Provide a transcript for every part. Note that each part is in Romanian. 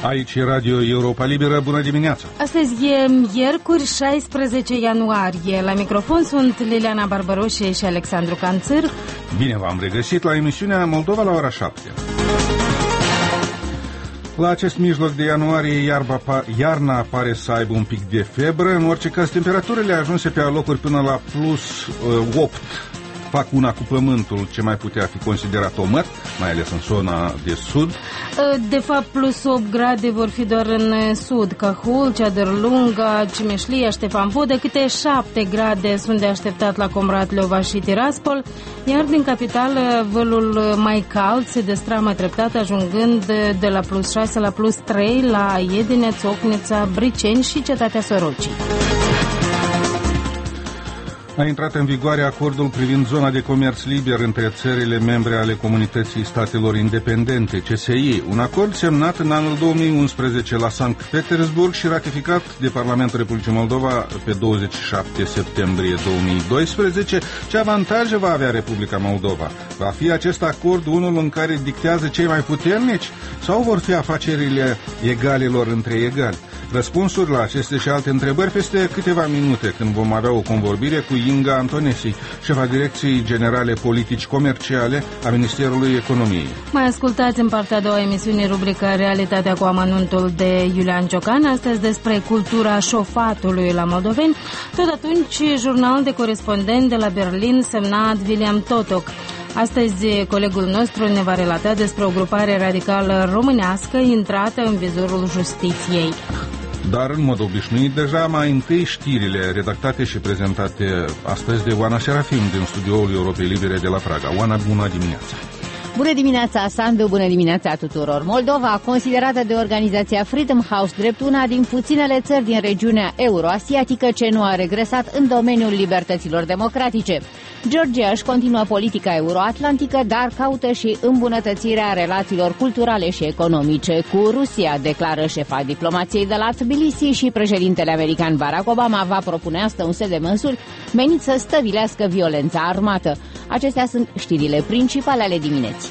Aici e Radio Europa Liberă, bună dimineața! Astăzi e miercuri, 16 ianuarie. La microfon sunt Liliana Barbaroșe și Alexandru Canțăr. Bine v-am regăsit la emisiunea Moldova la ora 7. La acest mijloc de ianuarie, iarna pare să aibă un pic de febră. În orice caz, temperaturile ajunse pe alocuri până la plus 8. Fac una cu pământul, ce mai putea fi considerat omăr, mai ales în zona de sud. De fapt, plus 8 grade vor fi doar în sud, Cahul, Ceadărlunga, Cimeșlia, Ștefan Vodă, câte 7 grade sunt de așteptat la Comrat, Leova și Tiraspol, iar din capitală vălul mai cald se destramă treptat, ajungând de la plus 6 la plus 3 la Iedineț, Ocnița, Briceni și Cetatea Sorocii. A intrat în vigoare acordul privind zona de comerț liber între țările membre ale Comunității Statelor Independente, CSI, un acord semnat în anul 2011 la Sankt Petersburg și ratificat de Parlamentul Republicii Moldova pe 27 septembrie 2012. Ce avantaje va avea Republica Moldova? Va fi acest acord unul în care dictează cei mai puternici sau vor fi afacerile egalilor între egali? Răspunsuri la aceste și alte întrebări peste câteva minute, când vom avea o convorbire cu Inga Antonesi, șefa Direcției Generale Politici Comerciale a Ministerului Economiei. Mai ascultați în partea a doua emisiune rubrica Realitatea cu amănuntul de Iulian Ciocan, astăzi despre cultura șofatului la moldoveni. Tot atunci, jurnal de corespondent de la Berlin semnat William Totok. Astăzi, colegul nostru ne va relata despre o grupare radicală românească intrată în vizorul justiției. Dar, în mod obișnuit, deja mai întâi știrile redactate și prezentate astăzi de Oana Serafim din studioul Europei Libere de la Praga. Oana, bună dimineața! Bună dimineața, Sandu, bună dimineața tuturor! Moldova, considerată de organizația Freedom House drept una din puținele țări din regiunea euroasiatică ce nu a regresat în domeniul libertăților democratice. Georgia își continuă politica euroatlantică, dar caută și îmbunătățirea relațiilor culturale și economice cu Rusia, declară șefa diplomației de la Tbilisi, și președintele american Barack Obama va propune astăzi un set de măsuri menit să stăvilească violența armată. Acestea sunt știrile principale ale dimineții.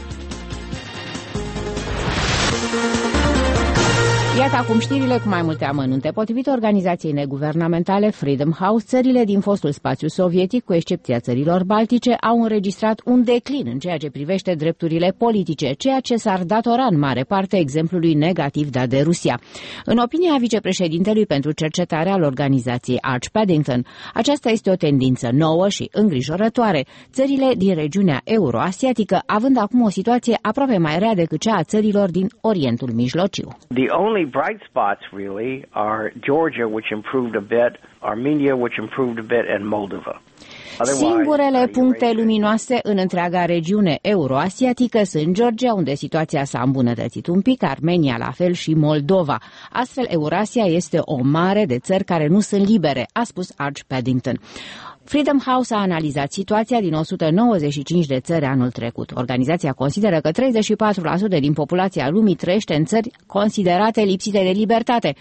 Iată acum știrile cu mai multe amănunte. Potrivit organizației neguvernamentale Freedom House, țările din fostul spațiu sovietic, cu excepția țărilor baltice, au înregistrat un declin în ceea ce privește drepturile politice, ceea ce s-ar datora în mare parte exemplului negativ dat de Rusia. În opinia vicepreședintelui pentru cercetare al organizației Arch Paddington, aceasta este o tendință nouă și îngrijorătoare, țările din regiunea euroasiatică având acum o situație aproape mai rea decât cea a țărilor din Orientul Mijlociu. Bright spots really are Georgia, which improved a bit, Armenia, which improved a bit, and Moldova. Singurele puncte luminoase în întreaga regiune euroasiatică sunt Georgia, unde situația s-a îmbunătățit un pic, Armenia la fel și Moldova. Astfel, Eurasia este o mare de țări care nu sunt libere, a spus Arch Paddington. Freedom House a analizat situația din 195 de țări anul trecut. Organizația consideră că 34% din populația lumii trăiește în țări considerate lipsite de libertate, 23%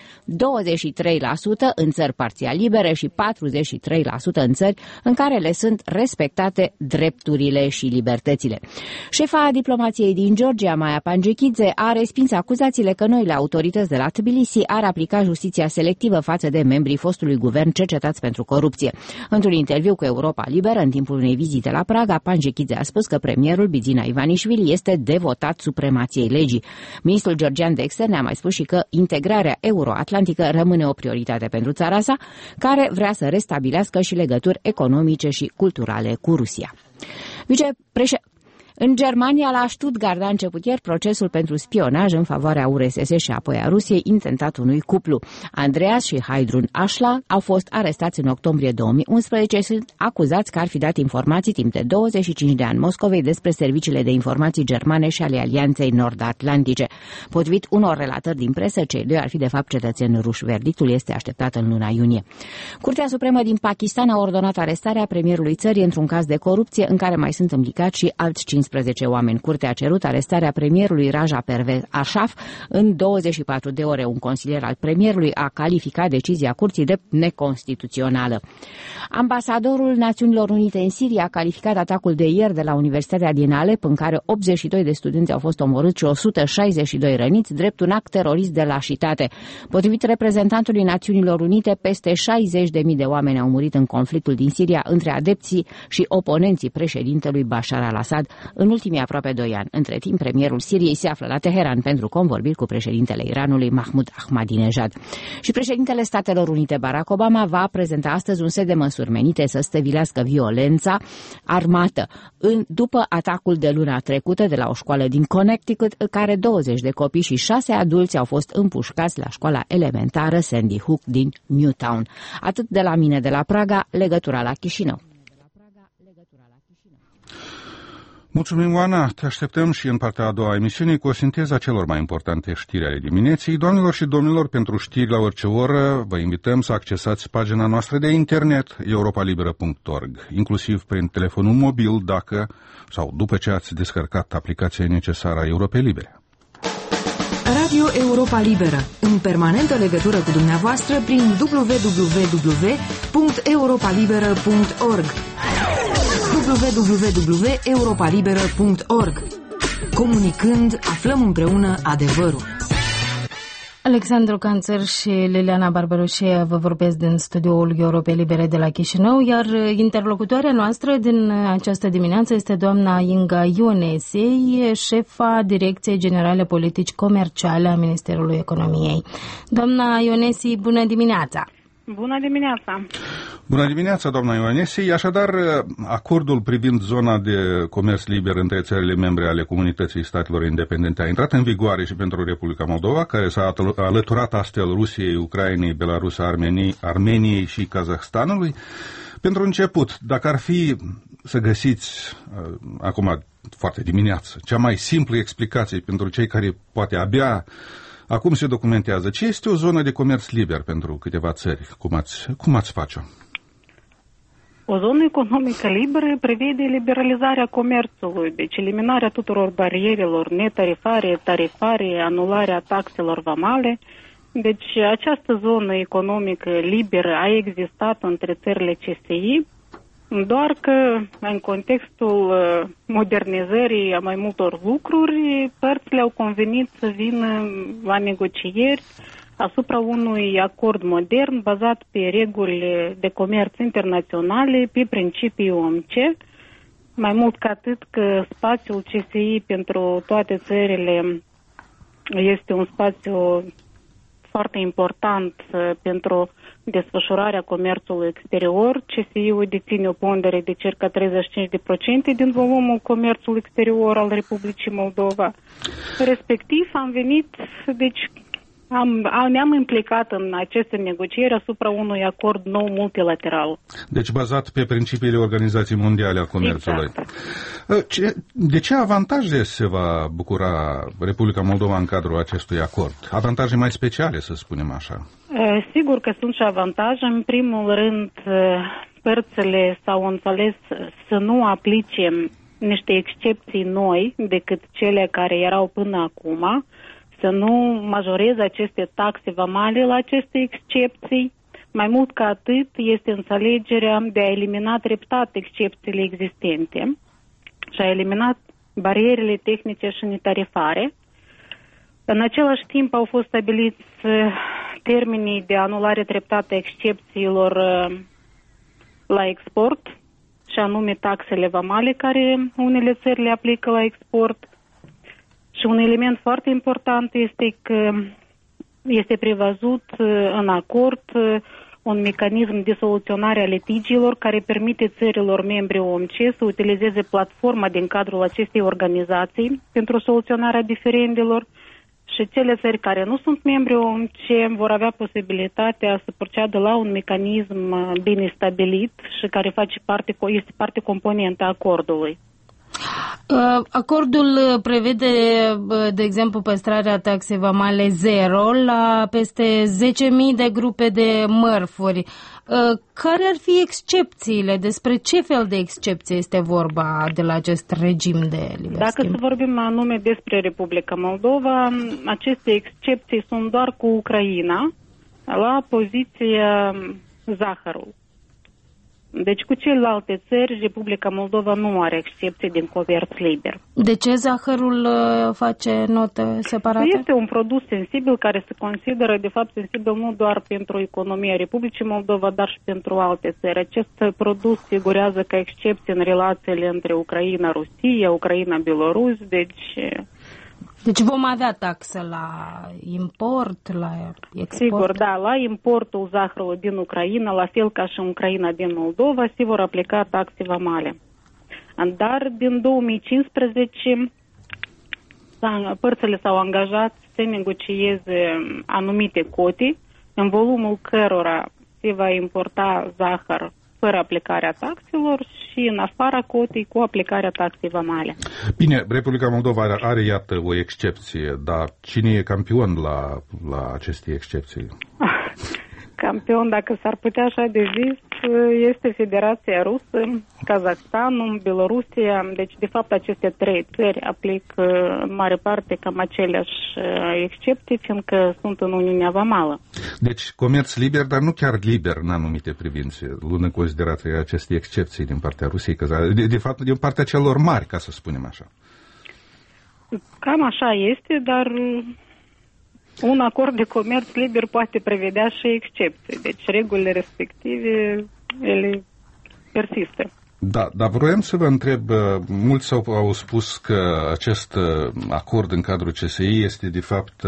în țări parțial libere și 43% în țări în care le sunt respectate drepturile și libertățile. Șefa diplomației din Georgia, Maia Panjechidze, a respins acuzațiile că noile autorități de la Tbilisi ar aplica justiția selectivă față de membrii fostului guvern cercetați pentru corupție. Într-un interviu cu Europa Liberă, în timpul unei vizite la Praga, Panjechidze a spus că premierul Bidzina Ivanișvili este devotat supremației legii. Ministrul georgian de externe a mai spus și că integrarea euroatlantică rămâne o prioritate pentru țara sa, care vrea să restabilească și legături economice și culturale cu Rusia. În Germania, la Stuttgart, a început ieri procesul pentru spionaj în favoarea URSS și apoi a Rusiei, intentat unui cuplu. Andreas și Heidrun Aschla au fost arestați în octombrie 2011 și sunt acuzați că ar fi dat informații timp de 25 de ani Moscovei despre serviciile de informații germane și ale Alianței Nord-Atlantice. Potrivit unor relatări din presă, cei doi ar fi de fapt cetățeni ruși. Verdictul este așteptat în luna iunie. Curtea Supremă din Pakistan a ordonat arestarea premierului țării într-un caz de corupție în care mai sunt implicați și alți 15 11 oameni. Curtea a cerut arestarea premierului Raja Pervez Ashraf în 24 de ore. Un consilier al premierului a calificat decizia curții de neconstituțională. Ambasadorul Națiunilor Unite în Siria a calificat atacul de ieri de la Universitatea din Alep, în care 82 de studenți au fost omorâți și 162 răniți, drept un act terorist de lașitate. Potrivit reprezentantului Națiunilor Unite, peste 60.000 de oameni au murit în conflictul din Siria între adepții și oponenții președintelui Bashar al-Assad în ultimii aproape 2 ani. Între timp, premierul Siriei se află la Teheran pentru convorbiri cu președintele Iranului Mahmoud Ahmadinejad. Și președintele Statelor Unite Barack Obama va prezenta astăzi un set de măsuri menite să stăvilească violența armată după atacul de luna trecută de la o școală din Connecticut, în care 20 de copii și 6 adulți au fost împușcați la școala elementară Sandy Hook din Newtown. Atât de la mine de la Praga, legătura la Chișinău. Mulțumim, Oana. Te așteptăm și în partea a doua a emisiunii cu o sinteză a celor mai importante știri ale dimineții. Doamnelor și domnilor, pentru știri la orice oră, vă invităm să accesați pagina noastră de internet europalibera.org, inclusiv prin telefonul mobil, dacă sau după ce ați descărcat aplicația necesară a Europei Libere. Radio Europa Liberă, în permanentă legătură cu dumneavoastră prin www.europalibera.org www.europalibera.org. Comunicând, aflăm împreună adevărul. Alexandru Canțăr și Liliana Barbaroșe vă vorbesc din studioul Europei Libere de la Chișinău, iar interlocutoarea noastră din această dimineață este doamna Inga Ionesei, șefa Direcției Generale Politici Comerciale a Ministerului Economiei. Doamna Ionesei, bună dimineața! Bună dimineața! Bună dimineața, doamna Ionesei. Așadar, acordul privind zona de comerț liber între țările membre ale Comunității Statelor Independente a intrat în vigoare și pentru Republica Moldova, care s-a alăturat astfel Rusiei, Ucrainei, Belarus, Armeniei și Kazahstanului. Pentru început, dacă ar fi să găsiți acum, foarte dimineață, cea mai simplă explicație pentru cei care poate abia acum se documentează, ce este o zonă de comerț liber pentru câteva țări? Cum ați face-o? O zonă economică liberă prevede liberalizarea comerțului, deci eliminarea tuturor barierelor netarifare, tarifare, anularea taxelor vamale. Deci această zonă economică liberă a existat între țările CSI, doar că în contextul modernizării a mai multor lucruri, părțile au convenit să vină la negocieri asupra unui acord modern bazat pe reguli de comerț internaționale, pe principii OMC, mai mult ca atât că spațiul CSI pentru toate țările este un spațiu foarte important pentru desfășurarea comerțului exterior. CSI-ul deține o pondere de circa 35% din volumul comerțului exterior al Republicii Moldova. Respectiv am venit, deci ne-am implicat în aceste negocieri asupra unui acord nou multilateral. Deci bazat pe principiile Organizației Mondiale a Comerțului. Exact. De ce avantaje se va bucura Republica Moldova în cadrul acestui acord? Avantaje mai speciale, să spunem așa. Sigur că sunt și avantaje. În primul rând, părțile s-au înțeles să nu aplice niște excepții noi decât cele care erau până acum, să nu majoreze aceste taxe vamale la aceste excepții. Mai mult ca atât, este înțelegerea de a elimina treptat excepțiile existente și a eliminat barierele tehnice și netarifare. În același timp au fost stabiliți termenii de anulare treptată a excepțiilor la export, și anume taxele vamale care unele țări le aplică la export. Și un element foarte important este că este prevăzut în acord un mecanism de soluționare a litigiilor care permite țărilor membre OMC să utilizeze platforma din cadrul acestei organizații pentru soluționarea diferendelor, și cele țări care nu sunt membri OMC vor avea posibilitatea să proceadă la un mecanism bine stabilit și care este parte componentă a acordului. Acordul prevede, de exemplu, păstrarea taxei vamale zero la peste 10.000 de grupe de mărfuri. Care ar fi excepțiile? Despre ce fel de excepție este vorba de la acest regim de liber Dacă schimb? să vorbim anume despre Republica Moldova, aceste excepții sunt doar cu Ucraina la poziția zahărul. Deci cu celelalte țări, Republica Moldova nu are excepție din comerț liber. De ce zahărul face notă separată? Este un produs sensibil care se consideră, de fapt, sensibil nu doar pentru economia Republicii Moldova, dar și pentru alte țări. Acest produs figurează ca excepție în relațiile între Ucraina-Rusia, Ucraina-Belarus, Deci vom avea taxă la import, la export? Sigur, da, la importul zahărului din Ucraina, la fel ca și în Ucraina din Moldova, se vor aplica taxe vamale. Dar din 2015 părțile s-au angajat să negocieze anumite cote, în volumul cărora se va importa zahăr fără aplicarea taxelor și în afara cotei cu aplicarea taxei vamale. Bine, Republica Moldova are, iată, o excepție, dar cine e campion la aceste excepții? Campion, dacă s-ar putea așa de zis, este Federația Rusă, Kazakhstanul, Belarusia. Deci, de fapt, aceste trei țări aplică în mare parte cam aceleași excepții, fiindcă sunt în Uniunea Vamală. Deci, comerț liber, dar nu chiar liber în anumite privințe, luând în considerație aceste excepții din partea Rusiei, de fapt, din partea celor mari, ca să spunem așa. Cam așa este, dar un acord de comerț liber poate prevedea și excepții. Deci regulile respective, ele persistă. Da, dar vroiam să vă întreb, mulți au spus că acest acord în cadrul CSI este de fapt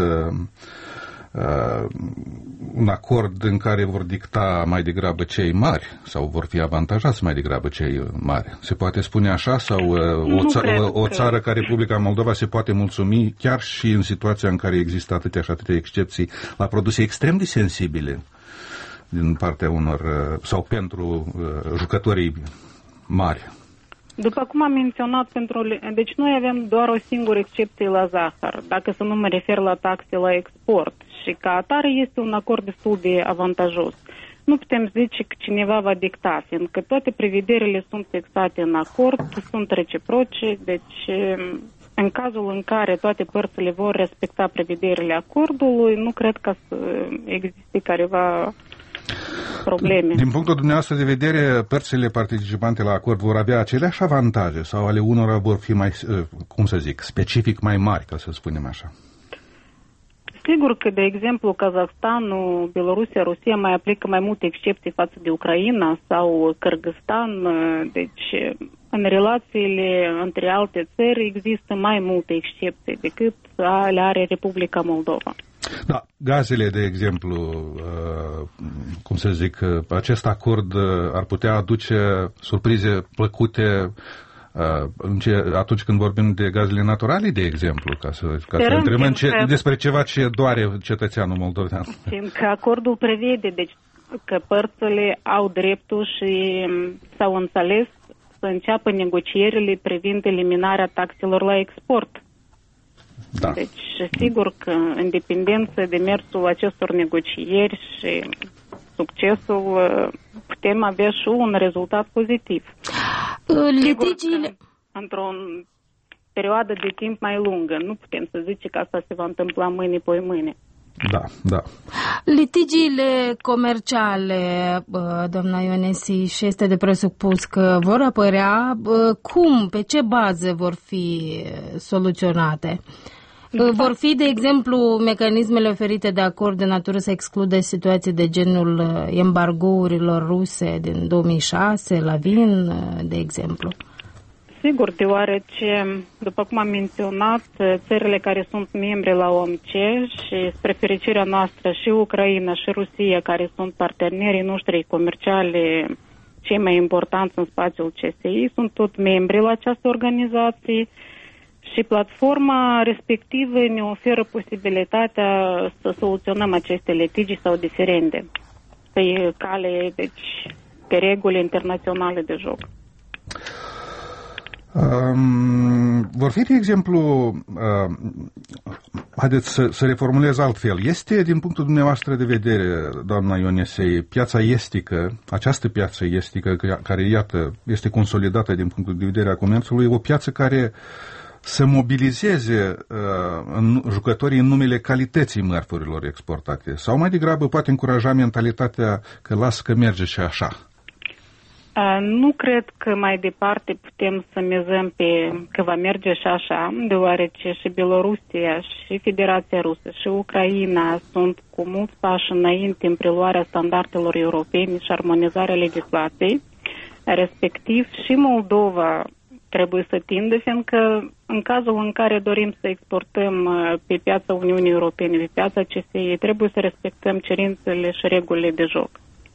un acord în care vor dicta mai degrabă cei mari sau vor fi avantajați mai degrabă cei mari. Se poate spune așa? Sau o țară ca Republica Moldova se poate mulțumi chiar și în situația în care există atâtea și atâtea excepții la produse extrem de sensibile din partea unor sau pentru jucătorii mari? După cum am menționat, deci noi avem doar o singură excepție la zahăr, dacă să nu mă refer la taxe la export. Și ca atare este un acord destul de avantajos. Nu putem zice că cineva va dicta, fiindcă toate prevederile sunt fixate în acord, sunt reciproce, deci în cazul în care toate părțile vor respecta prevederile acordului, nu cred că să existe careva probleme. Din punctul dumneavoastră de vedere, părțile participante la acord vor avea aceleași avantaje sau ale unora vor fi mai, cum să zic, specific mai mari, ca să spunem așa? Sigur că, de exemplu, Kazakhstanul, Belarusia, Rusia mai aplică mai multe excepții față de Ucraina sau Kyrgyzstan, deci în relațiile între alte țări există mai multe excepții decât le are Republica Moldova. Da, gazele, de exemplu, cum să zic, acest acord ar putea aduce surprize plăcute atunci când vorbim de gazele naturale, de exemplu, ca să întrebăm despre ceva ce doare cetățeanul moldovean. Fiindcă acordul prevede, deci, că părțile au dreptul și s-au înțeles să înceapă negocierile privind eliminarea taxelor la export. Da. Deci, sigur că, în dependență de mersul acestor negocieri și succesul, putem avea și un rezultat pozitiv. Litigiile... Într-o perioadă de timp mai lungă. Nu putem să zicem că asta se va întâmpla mâine pe mâine. Da, da. Litigiile comerciale, doamna Ionesi, și este de presupus că vor apărea, cum, pe ce bază vor fi soluționate? Vor fi, de exemplu, mecanismele oferite de acord de natură să exclude situații de genul embargourilor ruse din 2006 la vin, de exemplu? Sigur, deoarece, după cum am menționat, țările care sunt membre la OMC și spre fericirea noastră și Ucraina și Rusia, care sunt partenerii noștri comerciali cei mai importanți în spațiul CSI, sunt tot membri la această organizație și platforma respectivă ne oferă posibilitatea să soluționăm aceste litigi sau diferende pe cale, deci pe reguli internaționale de joc. Vor fi, de exemplu, Haideți să reformulez altfel. Este, din punctul dumneavoastră de vedere, doamna Ionesei, piața estică, această piață estică, care, iată, este consolidată din punctul de vedere a comerțului, o piață care să mobilizeze jucătorii în numele calității mărfurilor exportate? Sau mai degrabă poate încuraja mentalitatea că lasă că merge și așa? Nu cred că mai departe putem să mizăm pe că va merge și așa, deoarece și Belorusia, și Federația Rusă, și Ucraina sunt cu mulți pași înainte în preluarea standardelor europene și armonizarea legislației, respectiv și Moldova trebuie să tindă, fiindcă în cazul în care dorim să exportăm pe piața Uniunii Europene, pe piața CSE, trebuie să respectăm cerințele și regulile de joc.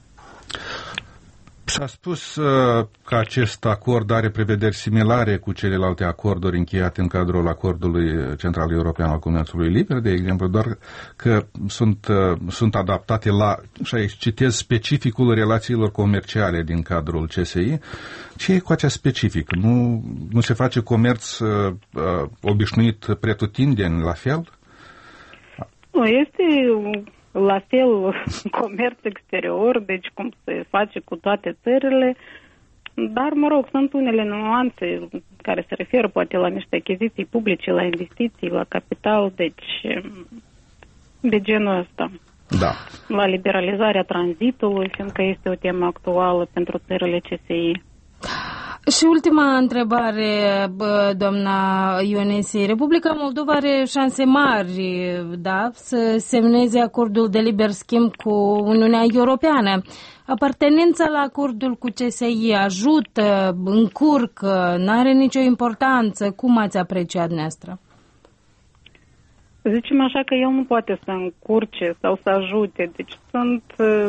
S-a spus că acest acord are prevederi similare cu celelalte acorduri încheiate în cadrul acordului Central European al Comerțului Liber, de exemplu, doar că sunt adaptate la, și aici citez, specificul relațiilor comerciale din cadrul CSI. Ce e cu acest specific? Nu se face comerț obișnuit pretutindeni la fel? Nu, este la fel comerț exterior, deci cum se face cu toate țările, dar, mă rog, sunt unele nuanțe care se referă poate la niște achiziții publice, la investiții, la capital, deci de genul ăsta. Da. La liberalizarea tranzitului, fiindcă este o temă actuală pentru țările CSI. Și ultima întrebare, doamna Ionesei. Republica Moldova are șanse mari, da, să semneze acordul de liber schimb cu Uniunea Europeană. Apartenența la acordul cu CSI ajută, încurcă, n-are nicio importanță? Cum ați apreciat dumneavoastră? Zicem așa că el nu poate să încurce sau să ajute. Deci sunt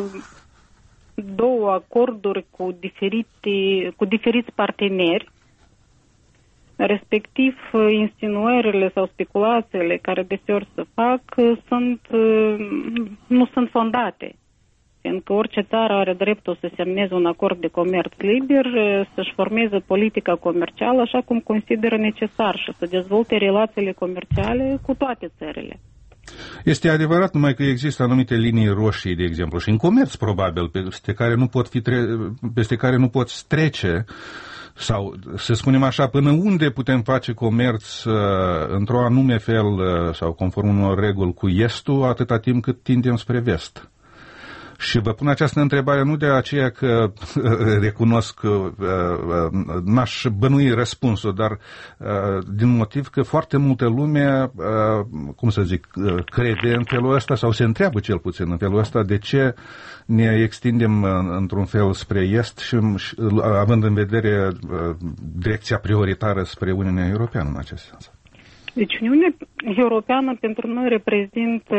două acorduri cu diferiți parteneri, respectiv insinuările sau speculațiile care deseori se fac nu sunt fondate. Fiindcă orice țară are dreptul să semneze un acord de comerț liber, să-și formeze politica comercială așa cum consideră necesar și să dezvolte relațiile comerciale cu toate țările. Este adevărat numai că există anumite linii roșii, de exemplu, și în comerț probabil, peste care nu poți trece, sau, să spunem așa, până unde putem face comerț într-o anume fel sau conform unor reguli cu estul, atâta timp cât tindem spre vest. Și vă pun această întrebare nu de aceea că recunosc că n-aș bănui răspunsul, dar din motiv că foarte multă lume, crede în felul ăsta sau se întreabă cel puțin în felul ăsta de ce ne extindem într-un fel spre est și având în vedere direcția prioritară spre Uniunea Europeană în acest sens. Deci Uniunea Europeană pentru noi reprezintă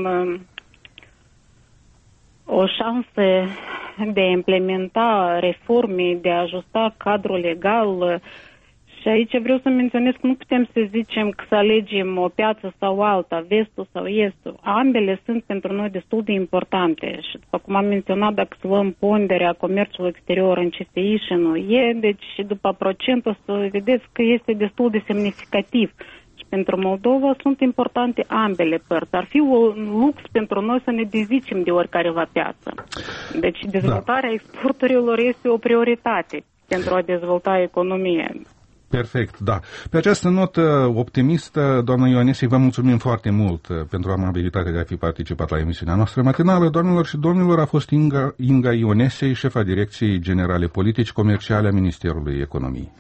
o șansă de a implementa reforme, de a ajusta cadrul legal. Și aici vreau să menționez că nu putem să zicem că să alegem o piață sau alta, vestul sau estul. Ambele sunt pentru noi destul de importante. Și după cum am menționat, dacă să luăm ponderea comerțului exterior în CSI și în UE, deci după procent o să vedeți că este destul de semnificativ. Pentru Moldova sunt importante ambele părți. Ar fi un lux pentru noi să ne dezicem de oricare piață. Deci dezvoltarea exporturilor este o prioritate pentru a dezvolta economia. Perfect, da. Pe această notă optimistă, doamna Ionesei, vă mulțumim foarte mult pentru amabilitatea de a fi participat la emisiunea noastră matinală. Doamnelor și domnilor, a fost Inga Ionesei, șefa Direcției Generale Politici Comerciale a Ministerului Economiei.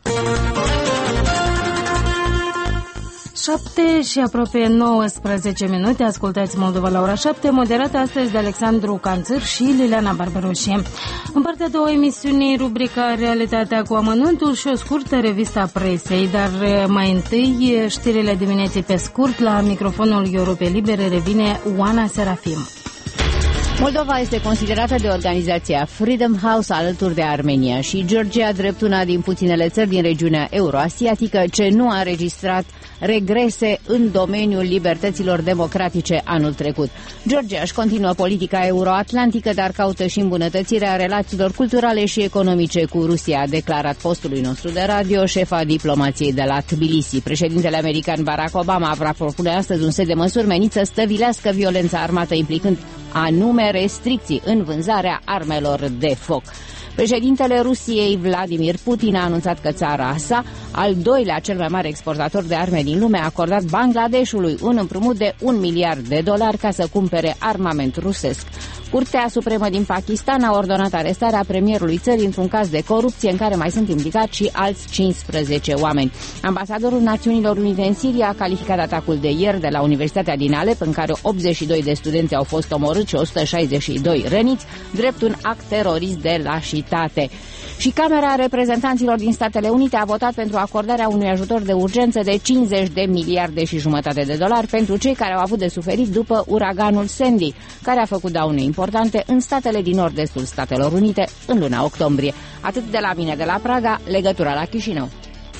7 și aproape 19 minute, ascultați Moldova la ora 7, moderată astăzi de Alexandru Canțăr și Liliana Barbaroșie. În partea a doua emisiunii, rubrica Realitatea cu amănuntul și o scurtă revista presei, dar mai întâi știrile dimineții pe scurt. La microfonul Europei Libere revine Oana Serafim. Moldova este considerată de organizația Freedom House alături de Armenia și Georgia drept una din puținele țări din regiunea euroasiatică ce nu a înregistrat regrese în domeniul libertăților democratice anul trecut. Georgia își continuă politica euroatlantică, dar caută și îmbunătățirea relațiilor culturale și economice cu Rusia, a declarat postului nostru de radio șefa diplomației de la Tbilisi. Președintele american Barack Obama va propune astăzi un set de măsuri menit să stăvilească violența armată, implicând anume restricții în vânzarea armelor de foc. Președintele Rusiei, Vladimir Putin, a anunțat că țara sa, al doilea cel mai mare exportator de arme din lume, a acordat Bangladeshului un împrumut de $1 miliard ca să cumpere armament rusesc. Curtea Supremă din Pakistan a ordonat arestarea premierului țării într-un caz de corupție în care mai sunt implicați și alți 15 oameni. Ambasadorul Națiunilor Unite în Siria a calificat atacul de ieri de la Universitatea din Alep, în care 82 de studenți au fost omorâți și 162 răniți, drept un act terorist de lașitate. Și Camera Reprezentanților din Statele Unite a votat pentru acordarea unui ajutor de urgență de $50,5 miliarde pentru cei care au avut de suferit după uraganul Sandy, care a făcut daune importante în statele din nord-estul Statelor Unite în luna octombrie. Atât de la mine de la Praga, legătura la Chișinău.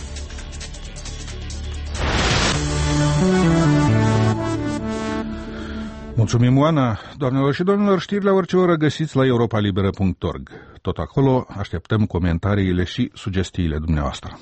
Mulțumim, Oana. Doamnelor și domnilor, știri la orice oră găsiți la europalibera.org. Tot acolo așteptăm comentariile și sugestiile dumneavoastră.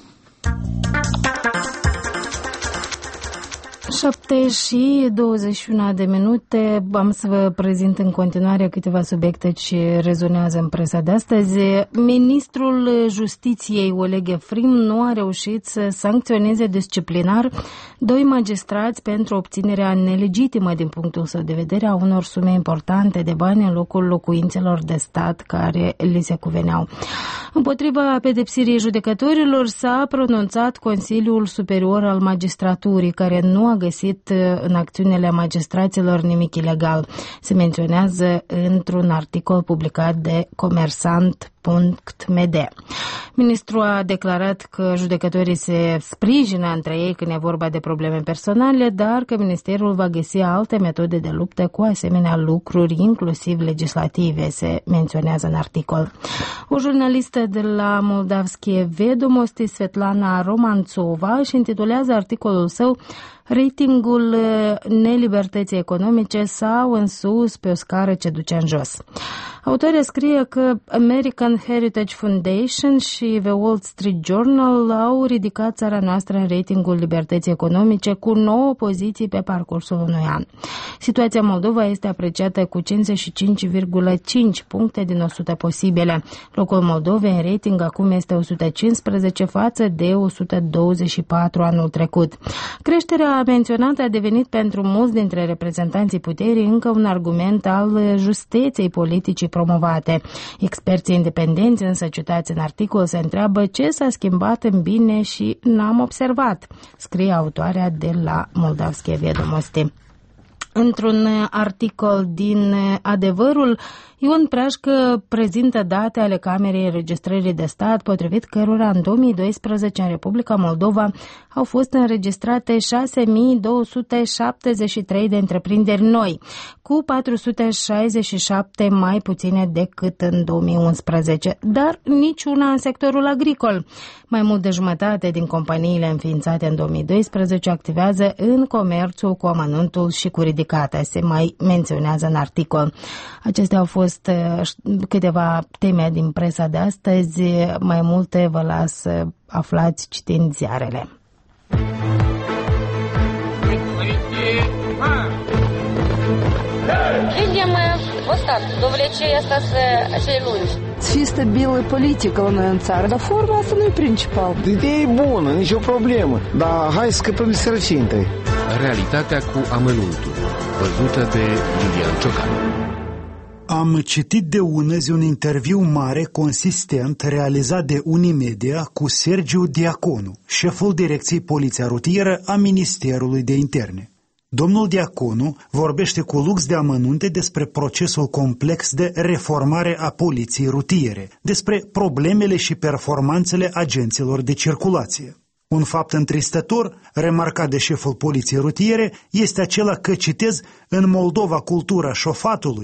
7:21. Am să vă prezint în continuare câteva subiecte ce rezonează în presa de astăzi. Ministrul Justiției, Oleg Efrim, nu a reușit să sancționeze disciplinar 2 magistrați pentru obținerea nelegitimă, din punctul său de vedere, a unor sume importante de bani în locul locuințelor de stat care li se cuveneau. Împotriva pedepsirii judecătorilor s-a pronunțat Consiliul Superior al Magistraturii, care nu a găsit în acțiunile magistraților nimic ilegal. Se menționează într-un articol publicat de Comersant.md. Ministrul a declarat că judecătorii se sprijină între ei când e vorba de probleme personale, dar că ministerul va găsi alte metode de luptă cu asemenea lucruri, inclusiv legislative, se menționează în articol. O jurnalistă de la Moldavskie Vedomosti, Svetlana Romanțova, își intitulează articolul său Ratingul nelibertății economice sau în sus pe o scară ce duce în jos. Autoarea scrie că American Heritage Foundation și The Wall Street Journal au ridicat țara noastră în ratingul libertății economice cu 9 poziții pe parcursul unui an. Situația Moldova este apreciată cu 55,5 puncte din 100 posibile. Locul Moldovei în rating acum este 115 față de 124 anul trecut. Creșterea menționată a devenit pentru mulți dintre reprezentanții puterii încă un argument al justeței politicii promovate. Experții independenți, însă citați în articol, se întreabă ce s-a schimbat în bine și n-am observat, scrie autoarea de la Moldavskie Vedomosti. Într-un articol din Adevărul, Ion Preașcă prezintă date ale Camerei Înregistrării de Stat, potrivit cărora în 2012 în Republica Moldova au fost înregistrate 6.273 de întreprinderi noi, cu 467 mai puține decât în 2011, dar niciuna în sectorul agricol. Mai mult de jumătate din companiile înființate în 2012 activează în comerțul cu amănuntul și cu ridicate, se mai menționează în articol. Acestea au fost câteva teme din presa de astăzi, mai multe vă las să aflați citind ziarele. Видим вот довлечение цієї lungi. Чисто белая политика у нас țară, dar forma asta nu e principal. Ideea e bună, nicio problemă, dar hai să scăpăm de sărăcie întâi. Realitatea cu amănuntul, văzută de Lilian Ciocan. Am citit de unăzi un interviu mare, consistent, realizat de Unimedia cu Sergiu Diaconu, șeful Direcției Poliția Rutieră a Ministerului de Interne. Domnul Diaconu vorbește cu lux de amănunte despre procesul complex de reformare a poliției rutiere, despre problemele și performanțele agenților de circulație. Un fapt întristător, remarcat de șeful poliției rutiere, este acela că, citez, în Moldova cultura șofatului,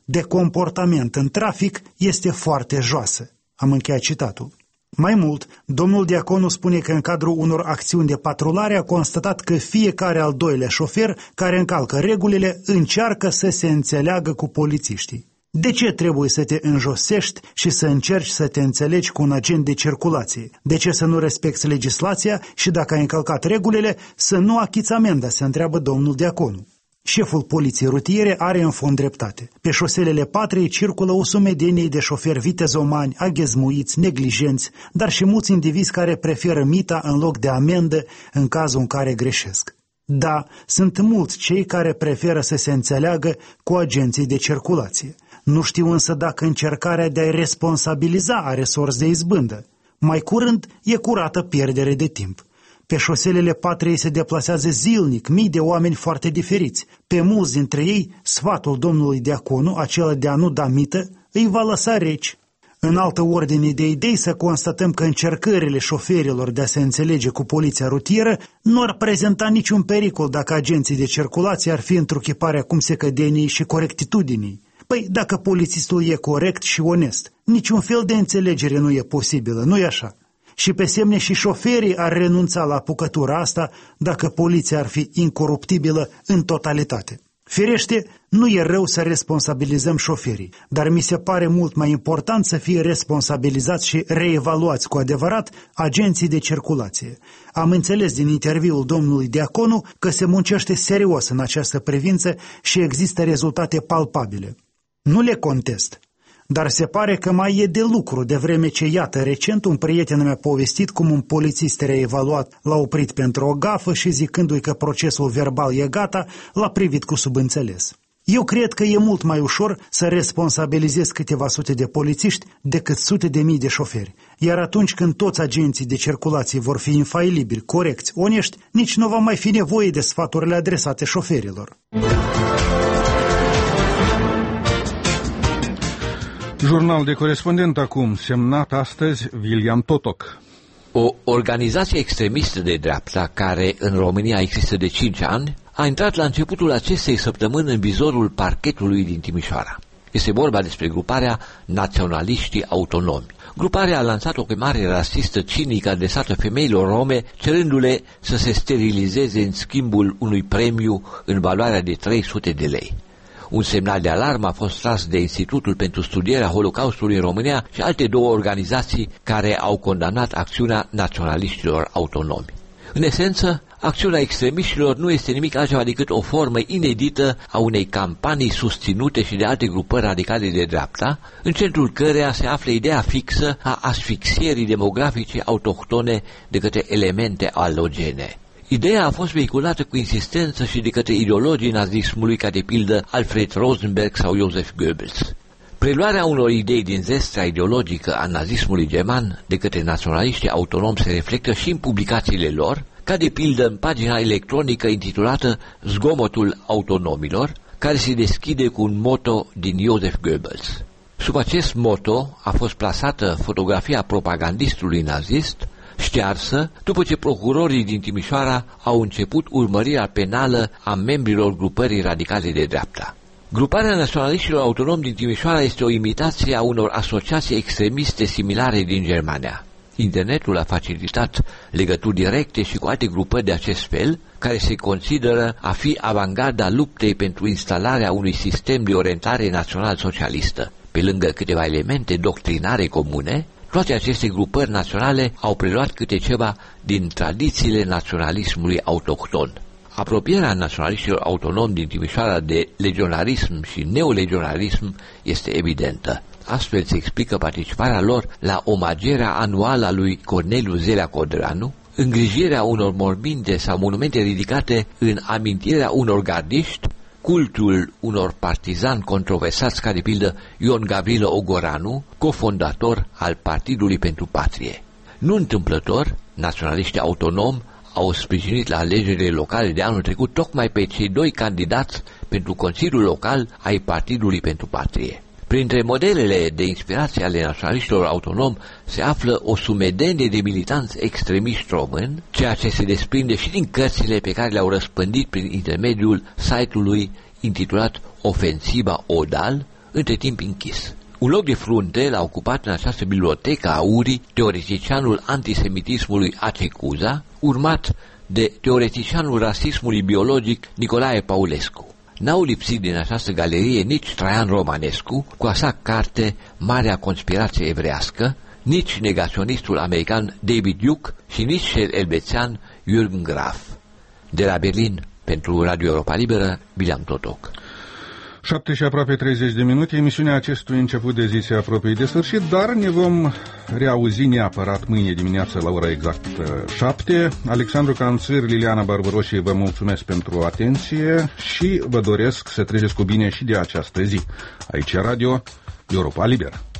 de comportament în trafic este foarte joasă. Am încheiat citatul. Mai mult, domnul Diaconu spune că în cadrul unor acțiuni de patrulare a constatat că fiecare al doilea șofer care încalcă regulile încearcă să se înțeleagă cu polițiștii. De ce trebuie să te înjosești și să încerci să te înțelegi cu un agent de circulație? De ce să nu respecti legislația și dacă ai încălcat regulile, să nu achiți amenda, se întreabă domnul Diaconu. Șeful poliției rutiere are în fond dreptate. Pe șoselele Patriei circulă o sumedenie de șoferi vitezomani, aghezmuiți, neglijenți, dar și mulți indivizi care preferă mita în loc de amendă în cazul în care greșesc. Da, sunt mulți cei care preferă să se înțeleagă cu agenții de circulație. Nu știu însă dacă încercarea de a-i responsabiliza are sorți de izbândă. Mai curând e curată pierdere de timp. Pe șoselele Patriei se deplasează zilnic mii de oameni foarte diferiți. Pe mulți dintre ei, sfatul domnului Diaconu, acela de a nu da mită, îi va lăsa reci. În altă ordine de idei să constatăm că încercările șoferilor de a se înțelege cu poliția rutieră nu ar prezenta niciun pericol dacă agenții de circulație ar fi întruchiparea cumsecădeniei și corectitudinii. Păi, dacă polițistul e corect și onest, niciun fel de înțelegere nu e posibilă, nu-i așa? Și pe semne și șoferii ar renunța la apucătura asta dacă poliția ar fi incoruptibilă în totalitate. Firește, nu e rău să responsabilizăm șoferii, dar mi se pare mult mai important să fie responsabilizați și reevaluați cu adevărat agenții de circulație. Am înțeles din interviul domnului Diaconu că se muncește serios în această privință și există rezultate palpabile. Nu le contest, dar se pare că mai e de lucru, de vreme ce, iată, recent un prieten mi-a povestit cum un polițist reevaluat l-a oprit pentru o gafă și zicându-i că procesul verbal e gata, l-a privit cu subînțeles. Eu cred că e mult mai ușor să responsabilizezi câteva sute de polițiști decât sute de mii de șoferi. Iar atunci când toți agenții de circulație vor fi infailibili, corecți, onești, nici nu va mai fi nevoie de sfaturile adresate șoferilor. Jurnal de corespondent acum, semnat astăzi William Totoc. O organizație extremistă de dreapta, care în România există de 5 ani, a intrat la începutul acestei săptămâni în vizorul parchetului din Timișoara. Este vorba despre gruparea Naționaliștii Autonomi. Gruparea a lansat o chemare rasistă cinică adresată femeilor rome, cerându-le să se sterilizeze în schimbul unui premiu în valoarea de 300 de lei. Un semnal de alarmă a fost tras de Institutul pentru Studierea Holocaustului în România și alte două organizații care au condamnat acțiunea naționaliștilor autonomi. În esență, acțiunea extremiștilor nu este nimic altceva decât o formă inedită a unei campanii susținute și de alte grupări radicale de dreapta, în centrul căreia se află ideea fixă a asfixierii demografice autohtone de către elemente alogene. Ideea a fost vehiculată cu insistență și de către ideologii nazismului ca de pildă Alfred Rosenberg sau Joseph Goebbels. Preluarea unor idei din zestrea ideologică a nazismului german de către naționaliștii autonomi se reflectă și în publicațiile lor, ca de pildă în pagina electronică intitulată Zgomotul autonomilor, care se deschide cu un moto din Joseph Goebbels. Sub acest moto a fost plasată fotografia propagandistului nazist, ștearsă după ce procurorii din Timișoara au început urmărirea penală a membrilor grupării radicale de dreapta. Gruparea naționaliștilor autonomi din Timișoara este o imitație a unor asociații extremiste similare din Germania. Internetul a facilitat legături directe și cu alte grupări de acest fel, care se consideră a fi avangarda luptei pentru instalarea unui sistem de orientare național-socialistă. Pe lângă câteva elemente doctrinare comune, toate aceste grupări naționale au preluat câte ceva din tradițiile naționalismului autohton. Apropierea naționaliștilor autonomi din Timișoara de legionarism și neolegionarism este evidentă. Astfel se explică participarea lor la omagierea anuală a lui Corneliu Zelea Codreanu, îngrijirea unor morminte sau monumente ridicate în amintirea unor gardiști, cultul unor partizani controversați ca de pildă Ion Gavrilă Ogoranu, cofondator al Partidului pentru Patrie. Nu întâmplător, naționaliștii autonomi au sprijinit la alegerile locale de anul trecut tocmai pe cei doi candidați pentru Consiliul Local ai Partidului pentru Patrie. Printre modelele de inspirație ale naționaliștilor autonomi se află o sumedenie de militanți extremiști români, ceea ce se desprinde și din cărțile pe care le-au răspândit prin intermediul site-ului intitulat Ofensiva Odal, între timp închis. Un loc de frunte l-a ocupat în această bibliotecă a URI teoreticianul antisemitismului A.C. Cuza, urmat de teoreticianul rasismului biologic Nicolae Paulescu. N-au lipsit din această galerie nici Traian Romanescu, cu a sa carte Marea conspirație evrească, nici negaționistul american David Duke și nici cel elvețian Jürgen Graf. De la Berlin, pentru Radio Europa Liberă, William Totoc. 7 și aproape 30 de minute, emisiunea acestui început de zi se apropie de sfârșit, dar ne vom reauzi neapărat mâine dimineață la ora exact 7. Alexandru Canțir, Liliana Barbaroși, vă mulțumesc pentru atenție și vă doresc să treceți cu bine și de această zi. Aici Radio Europa Liberă.